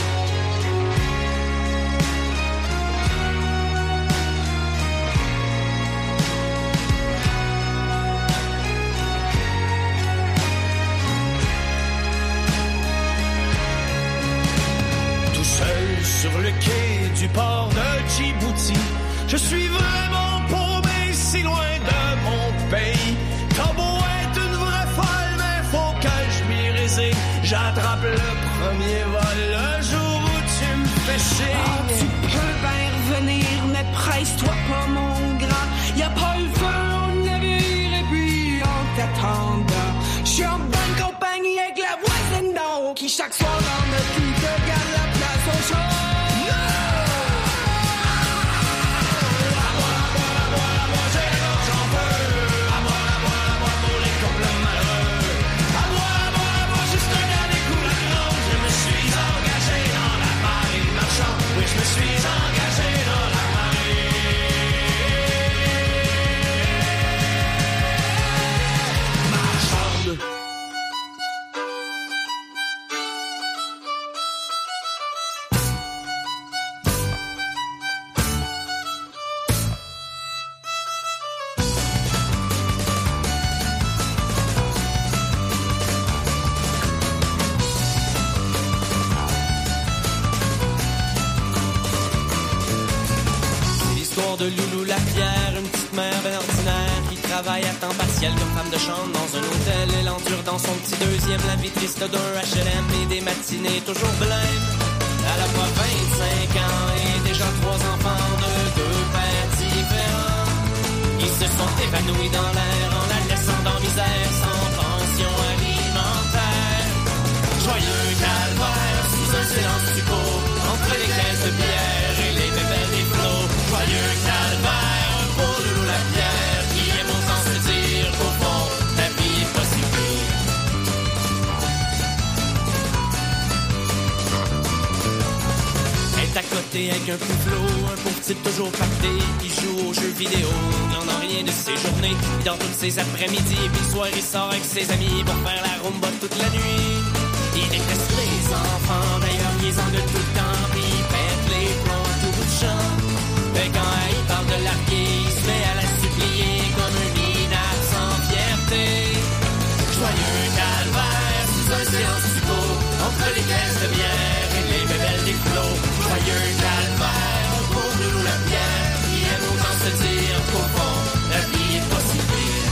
Tout seul sur le quai du port de Djibouti, je suis vraiment paumé si loin de mon pays. T'as beau être une vraie folle, mais faut que je m'y résigne. J'attrape le premier vol le jour où tu me fais chier. Ah, tu peux bien revenir, mais presse-toi pas, mon grand. Y'a pas le feu au navire, et puis en t'attendant, j'suis en bonne compagnie avec la voisine d'en haut qui chaque soir dans notre cul te garde la place au chaud. Oui, je me suis engagé dans la marine marchande. De Loulou la Pierre, une petite mère bien ordinaire qui travaille à temps partiel comme femme de chambre dans un hôtel. Elle endure dans son petit deuxième la vie triste d'un H L M et des matinées toujours blêmes. Elle a pas vingt-cinq ans et déjà trois enfants de deux pères différents. Ils se sont évanouis dans l'air en la laissant dans misère sans pension alimentaire. Joyeux calvaire sous un silence du court entre les caisses de bière et les bébelles des flots. Joyeux calvaire pour Loulou la pierre qui aime autant se dire qu'au fond la vie est pas si pire. Elle est à côté avec un pouflot, un pauvre type toujours pacté qui joue aux jeux vidéo. Il n'en a rien de ses journées, il dort toutes ses après-midi et puis le soir il sort avec ses amis pour faire la rumba toute la nuit. Il déteste les enfants, d'ailleurs ils en de tout le temps, puis il pète les plombs à tout bout de champ. Mais quand il parle de larguer, il se met à la supplier comme un minable sans fierté. Joyeux calvaire sous un silence du court entre les caisses de bière et les bébelles des flots. Joyeux calvaire pour Loulou la pierre qui aime autant se dire qu'au fond la vie est pas si pire.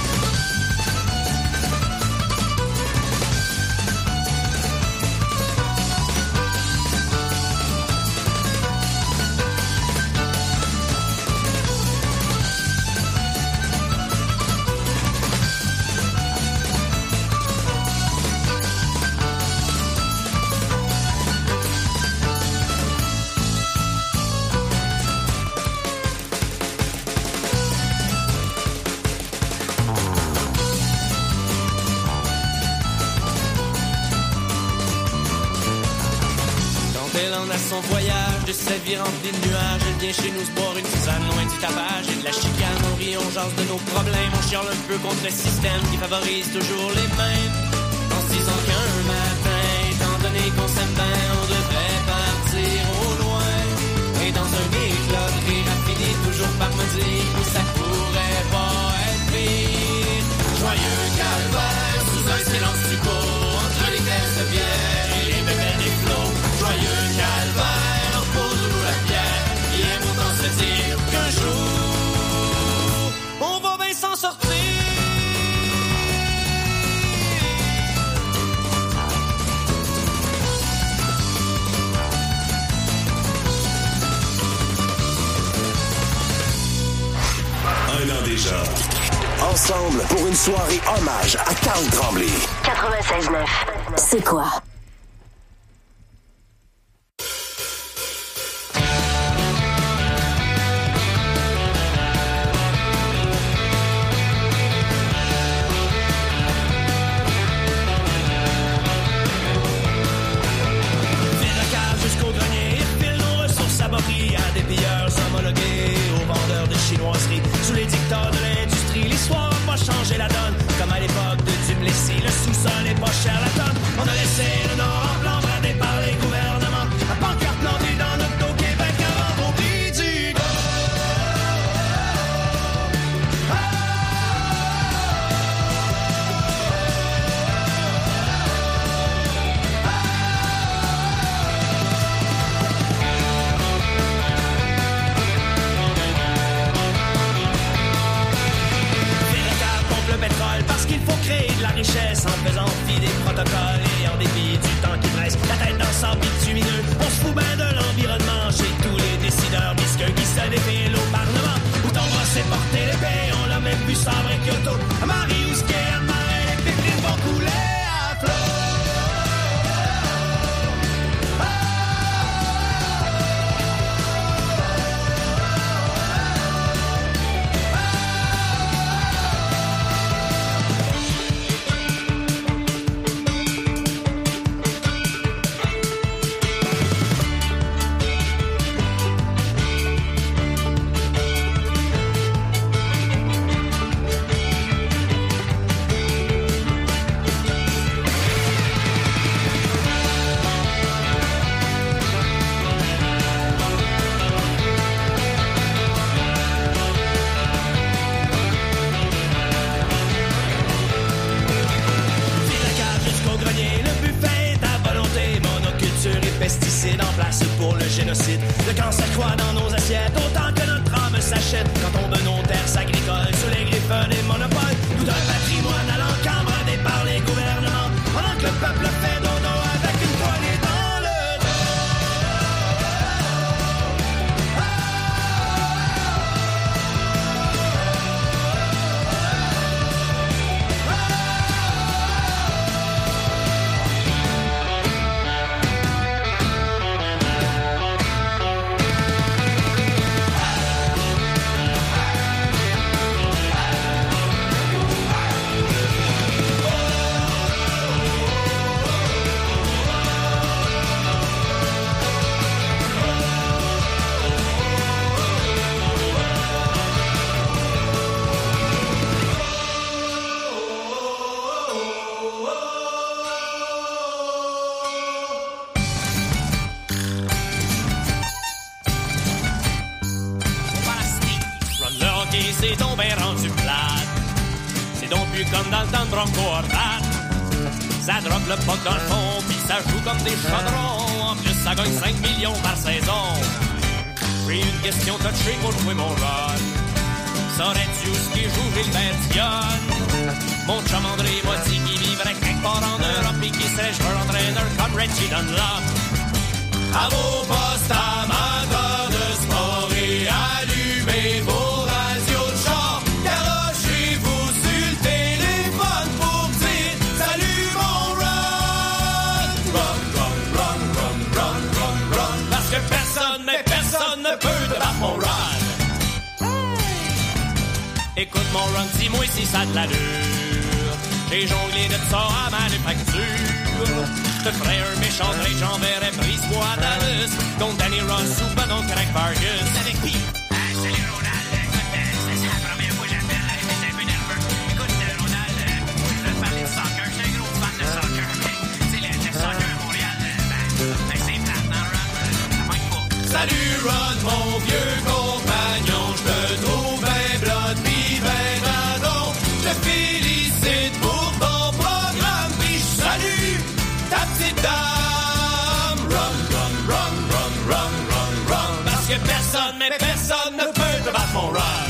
Son voyage de sa vie remplie de nuages, elle vient chez nous se boire une tisane loin du tapage et de la chicane. On rit, on jase de nos problèmes, on chiale un peu contre le système qui favorise toujours les mêmes. En se disant qu'un matin, étant donné qu'on s'aime bien, on devrait partir au loin. Et dans un éclat de rire, elle finit toujours par me dire que ça pourrait pas être pire. Joyeux calvaire sous un silence du court entre les caisses de bière et les bébés des flots. Joyeux calvaire pour Loulou la pierre qui aime autant se dire qu'un jour on va bien s'en sortir. Un an déjà. Ensemble pour une soirée hommage à Carl Tremblay. quatre-vingt-seize neuf. C'est quoi? Sous les dictats de l'industrie, l'histoire n'a pas changé la donne. Comme à l'époque de Duplessis, le sous-sol est pas cher la tonne. On a laissé le Nord en plan bradé par les gouvernements. La pancarte plantée dans notre dos Québec avant au prix du go. Parce qu'il faut créer de la richesse en faisant fi des protocoles et en dépit du temps qui presse. La tête dans le sang bitumineux, on se fout bien de l'environnement chez tous les décideurs bisqueux qui se défilent au Parlement. Où ton bras s'est porté l'épée, on l'a même vu sabrer Kyoto. À Marie Ousquet, à Marais, les pépines vont couler à flot. pesticides en place pour le génocide. Le cancer croît dans nos assiettes autant que notre âme s'achète quand on veut nos terres agricoles sous les griffes des monopoles. Beaucoup d'un patrimoine allant commandé par les gouvernements, pendant que le peuple fait dodo avec une poignée dans le dos. C'est donc bien rendu plate. C'est donc plus comme dans le temps de Bronco Orban. Ça drop le puck dans le fond, puis ça joue comme des chaudrons. En plus, ça gagne cinq millions par saison. J'ai une question touchée pour jouer mon run. Saurais-tu où ce qui joue Gilbert Dionne? Mon chum André m'a dit qu'il vivrait quelque part en Europe et qu'il serait joueur entraîneur comme Reggie Dunlop. À vos postes amateurs de sport et allumez vos écoute mon run, dis-moi si ça a de l'allure. J'ai jonglé de ça à manufacture. Te ferais un méchant trade, j'enverrais Brise-moi à Dallas contre Danny Ross ou pas donc Craig Vargas. Avec qui? Ah, salut Ronald, écoute, c'est la première fois que j'appelle, j'étais un peu nerveux. Écoute, Ronald, moi je veux te parler de soccer, je suis un gros fan de soccer. C'est le, le soccer à Montréal, ben, ben c'est plate, non, Ron? Ça manque pas. Salut Ron, mon vieux compagnon, je te trouve ben blood, pis ben dadon. Je te félicite pour ton programme, pis je salue ta petite dame. Run, run, run, run, run, run, run. Parce que personne, mais personne ne peut te battre mon run.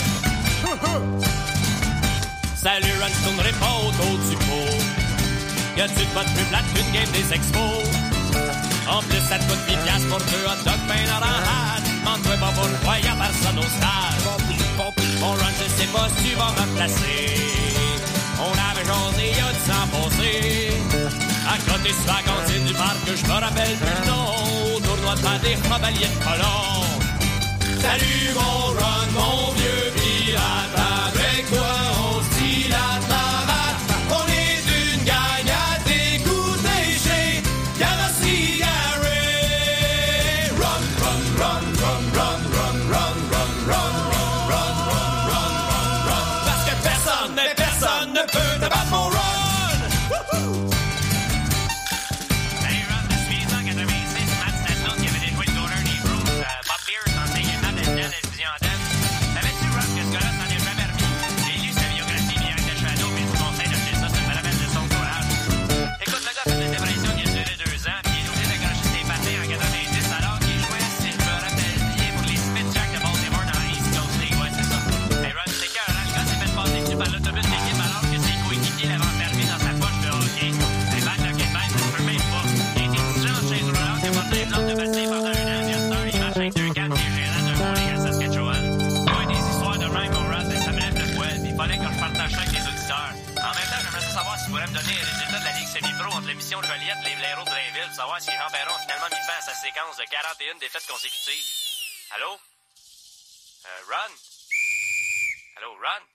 Salut Run, je tournerai pas autour du pot. Y'a-tu de votre plus plate qu'une game des expos? En plus, ça te coûte huit piastres pour deux hot dogs ben dans la hâte. M'en-toi pas pourquoi y'a personne au stade. Mon run, je sais pas si tu vas me placer. On avait jasé y'a du sang passé. À côté sur la cantine du parc, je me rappelle plus le nom. Au tournoi de pas des cavaliers de colon. Salut mon run, mon vieux pirate. Avec toi, on se dit la parade. On est d'une gang à t'écouter chez Garassi Gary. Run, run, run, run, run, run, run, run, run, run, run, run, run, run, run. Parce que personne, mais personne ne peut te battre mon run. Savoir si Jean Perron a finalement mis fin à sa séquence de quarante et une défaites consécutives. Allô? Euh, Ron? Allô, Ron?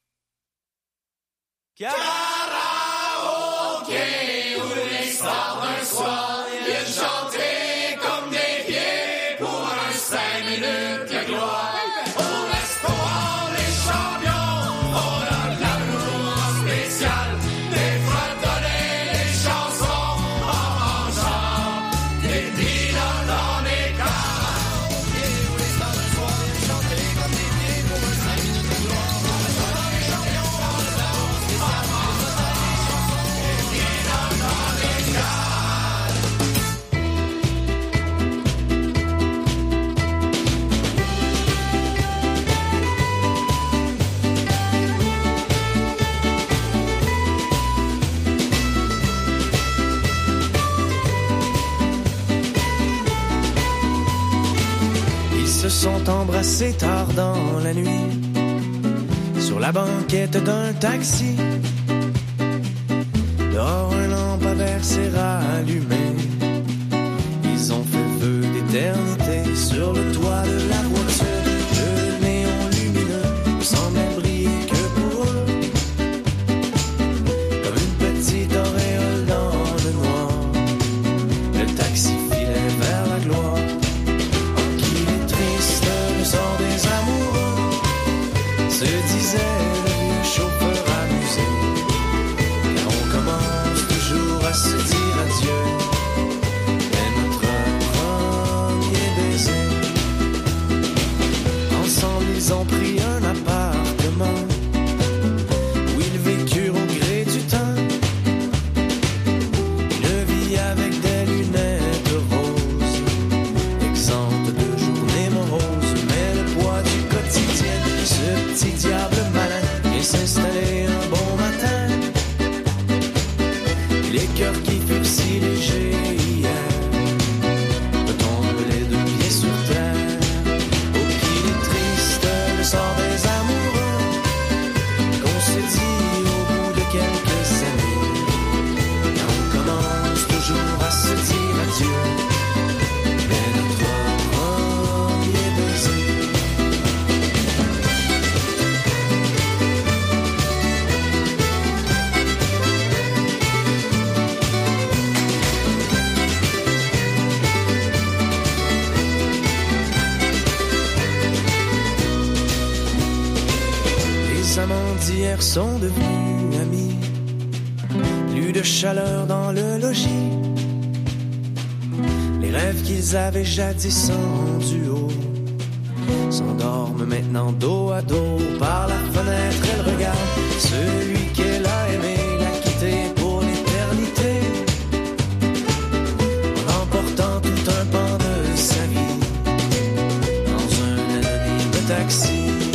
Karaoké, où les stars d'un soir viennent chanter comme des pieds pour un cinq minutes de gloire. Au restaurant, les champions, on a de l'amour en spécial. Des fredonnés, des chansons en mangeant des pilotes dans des karaokés, où les stars d'un soir viennent chanter comme des pieds pour un cinq minutes de gloire. Au restaurant, les champions, on a de l'amour en spécial. sont embrassés tard dans la nuit, sur la banquette d'un taxi. Dehors, un lampadaire s'est rallumé. Ils ont fait feu d'éternité sur le toit de la voiture. Le néon lumineux ne semblait briller que pour eux, comme une petite auréole dans le noir. Le taxi filait vers la gloire. Oh, qu'il est triste le sort des amoureux, se disait le vieux chauffeur amusé. Car on commence toujours à se dire adieu. Et notre premier baiser. Ensemble ils ont pris un appartement où ils vécurent au gré du temps. Une vie avec des lunettes roses, exempte de journées moroses. Mais le poids du quotidien, ce petit diable malin, vient s'installer un bon matin. Les cœurs qui furent si légers hier retombent les deux pieds sur terre. Oh, qu'il est triste le sort des amoureux, qu'on se dit au bout de quelques années, quand on commence toujours à se dire adieu. Mais notre premier baiser. Les amants d'hier sont devenus amis, plus de chaleur dans le logis. Les rêves qu'ils avaient jadis en duo s'endorment maintenant dos à dos. Par la fenêtre, elle regarde celui qu'elle a aimé, l'a quitté pour l'éternité, en emportant tout un pan de sa vie dans un anonyme taxi.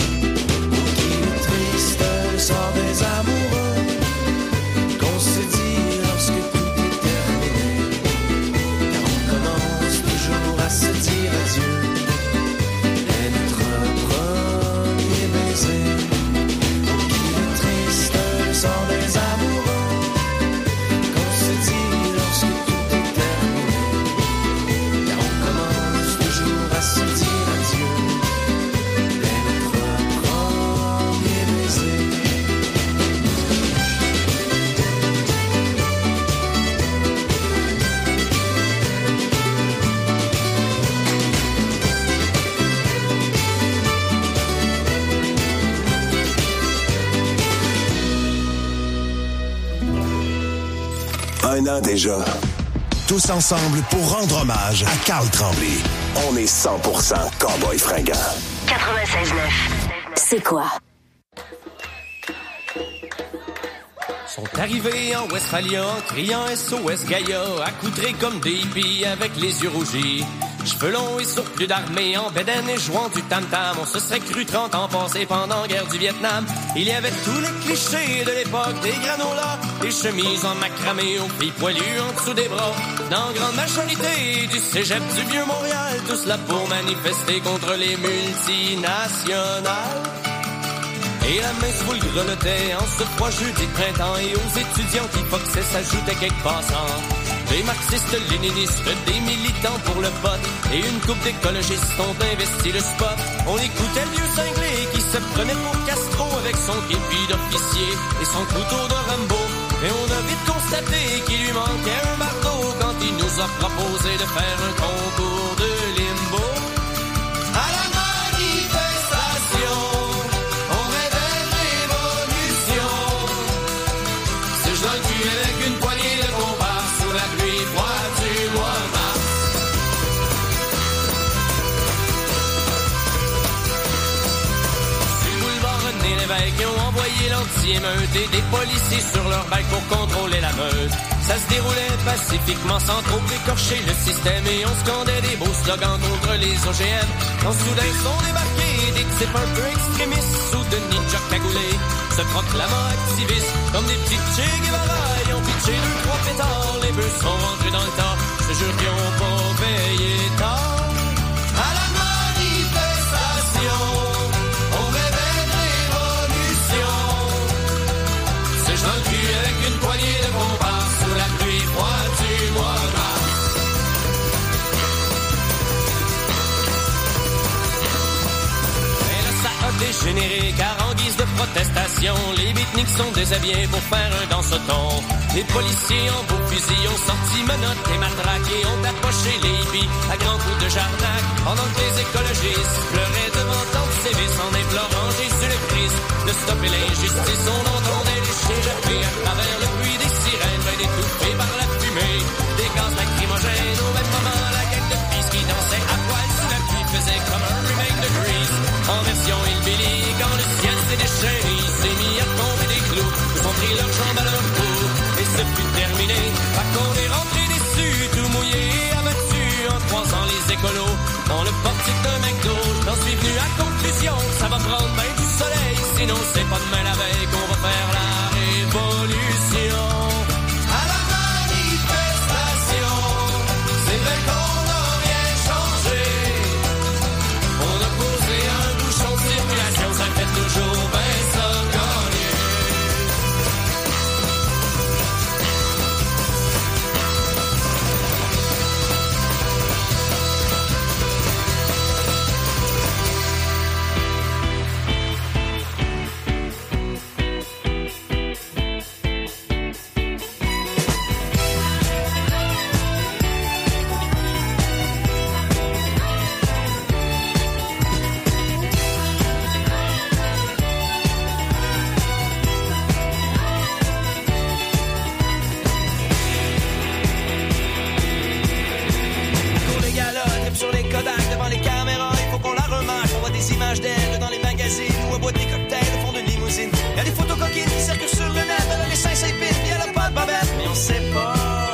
Le sort des amoureux, qu'on se dit lorsque tout est terminé, car on commence toujours à se dire adieu. Et notre premier baiser. Oh, qu'il est triste le sort des amoureux, qu'on se dit lorsque tout est terminé, car on commence toujours à se dire adieu. Et notre premier baiser. Un an déjà. Tous ensemble pour rendre hommage à Carl Tremblay. On est cent pour cent Cowboy Fringant. quatre-vingt-seize neuf. C'est quoi? Sont arrivés en Westphalia, criant S O S Gaïa, accoutrés comme des hippies avec les yeux rougis. Cheveux longs et surplus d'armée, en bédaine et jouant du tam-tam. On se serait cru trente ans passés pendant la guerre du Vietnam. Il y avait tous les clichés de l'époque, des granolas, des chemises en macramé, aux filles poilues en dessous des bras. Dans grande majorité du cégep du Vieux-Montréal, tous là pour manifester contre les multinationales. Et la main sous le grelottait en ce froid jeudi de printemps. Et aux étudiants qui foxaient s'ajoutaient quelques passants. Des marxistes, léninistes, des militants pour le vote. Et une couple d'écologistes ont investi le spot. On écoutait le vieux cinglé qui se prenait pour Castro avec son képi d'officier et son couteau de Rambo. Et on a vite constaté qu'il lui manquait un marteau quand il nous a proposé de faire un concours de limbo. À la manifestation, on rêvait de révolution. C'est je le cul avec une poignée de combat sous la pluie froide du mois de mars. Sur le boulevard René Lévesque, ils ont envoyé l'anti-émeute et des policiers sur leur bike pour contrôler la meute. Ça se déroulait pacifiquement sans trop écorcher le système et on scandait des beaux slogans contre les O G M. Quand soudain sont débarqués des types un peu extrémistes sous de ninjas cagoulés, se proclamant activistes comme des petits Che Guevara. Ils ont pitché deux, trois pétards, les bœufs sont rentrés dans le tas. Je te jure qu'ils ont pas payé tard. À la manifestation, protestation. Les beatniks sont déshabillés pour faire un danse-auton. Les policiers en beaux fusils ont sorti menottes et matraques et ont approché les hippies à grands coups de jarnac. Pendant que les écologistes pleuraient devant tant de sévices en implorant Jésus le Christ de stopper l'injustice. On entendait les chiens japper à travers le bruit des sirènes, ben étouffés par la fumée des gaz lacrymogènes. Au même moment, la gang de fils qui dansait à poil sous la pluie faisait comme un remake de Grease en version hillbilly. Quand le ciel s'est déchaîné, il s'est mis à tomber des clous. Ils ont pris leurs jambes à leur cou et ce fut terminé. Par qu'on est rentré déçu, tout mouillé, abattu en croisant les écolos dans le portique d'un McDo. J'en suis venu à conclusion, ça va prendre bien du soleil, sinon c'est pas demain la veille qu'on va faire la révolution. À la manifestation, c'est vrai qu'on n'a rien changé. On a posé un bouchon de circulation, ça fait toujours bien ça gagner. Sur les Kodak devant les caméras, il faut qu'on la remarque. On voit des images d'elle dans les magazines ou à boire des cocktails au fond d'une limousine. Il y a des photos coquines qui circulent sur le net. Elle a les seins s'épilent, puis elle a pas de babette. Mais on sait pas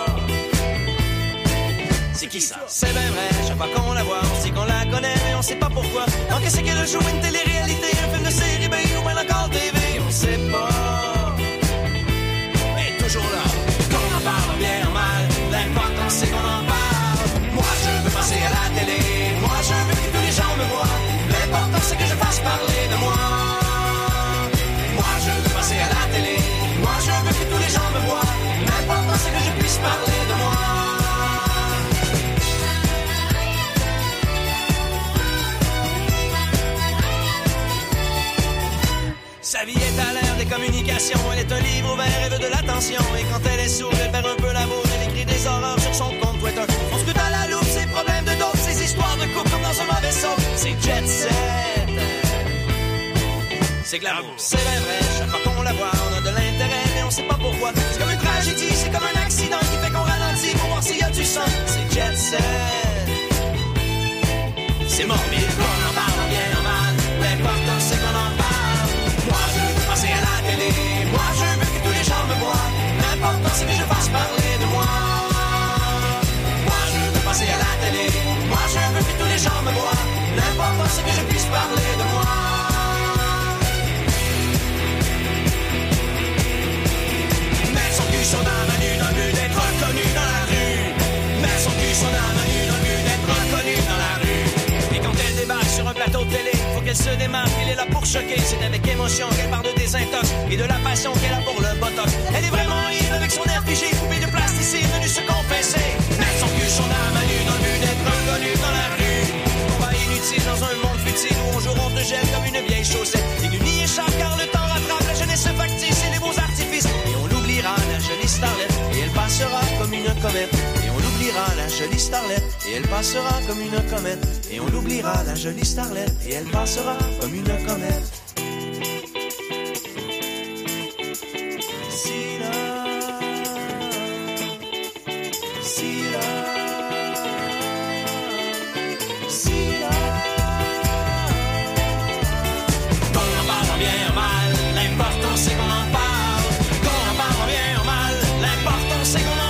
c'est qui ça? C'est bien vrai, chaque fois qu'on la voit, on sait qu'on la connaît, mais on sait pas pourquoi. Donc qu'est-ce qu'elle joue, une télé-réalité, un film de série B ou bien encore T V? On sait pas, mais toujours là. Qu'on en parle bien ou mal, l'important c'est qu'on en parle. Moi je veux passer à la télé, moi je veux que tous les gens me voient. L'important c'est que je fasse parler de moi. Moi je veux passer à la télé, moi je veux que tous les gens me voient. L'important c'est que je puisse parler de moi. Sa vie est à l'ère des communications, elle est un livre ouvert, elle veut de l'attention. Et quand elle est sourde, elle perd un peu la bourre, elle écrit des horreurs sur son compte Twitter. On scrute à la loupe ses problèmes de dos, ses histoires de couple comme dans un mauvais son. C'est jet set, c'est glamour, c'est bien vrai. Chaque fois qu'on la voit, on a de l'intérêt, mais on sait pas pourquoi. C'est comme une tragédie, c'est comme un accident qui fait qu'on ralentit pour voir s'il y a du sang. C'est jet set, c'est morbide, qu'on en parle bien ou mal. L'important c'est qu'on en parle. Moi je veux passer à la télé, moi je veux que tous les gens me voient. L'important c'est que je fasse parler de moi. Moi je veux passer à la télé, moi je veux que tous les gens me voient. L'important c'est que je puisse parler de moi. Mettre son cul sur la manu dans le but d'être reconnu dans la rue. Mettre son cul sur la manu dans le but d'être reconnu dans la rue. Et quand elle débarque sur un plateau de télé, faut qu'elle se démarque, il est là pour choquer. C'est avec émotion qu'elle parle de désintox et de la passion qu'elle a pour le botox. Elle est vraiment ivre avec son air figé, coupé de plasticine, venue se confesser. Mettre son cul sur la manu dans le but d'être reconnu dans la rue. Combat inutile dans un monde futile où on joue on te gèle comme une vieille chaussette. Et du nid échappe car le temps rattrape, la jeunesse se factice et les beaux artifices. Et on l'oubliera, la jolie starlette, et elle passera comme une comète. Et on l'oubliera, la jolie starlette, et elle passera comme une comète. Et on l'oubliera, la jolie starlette, et elle passera comme une comète.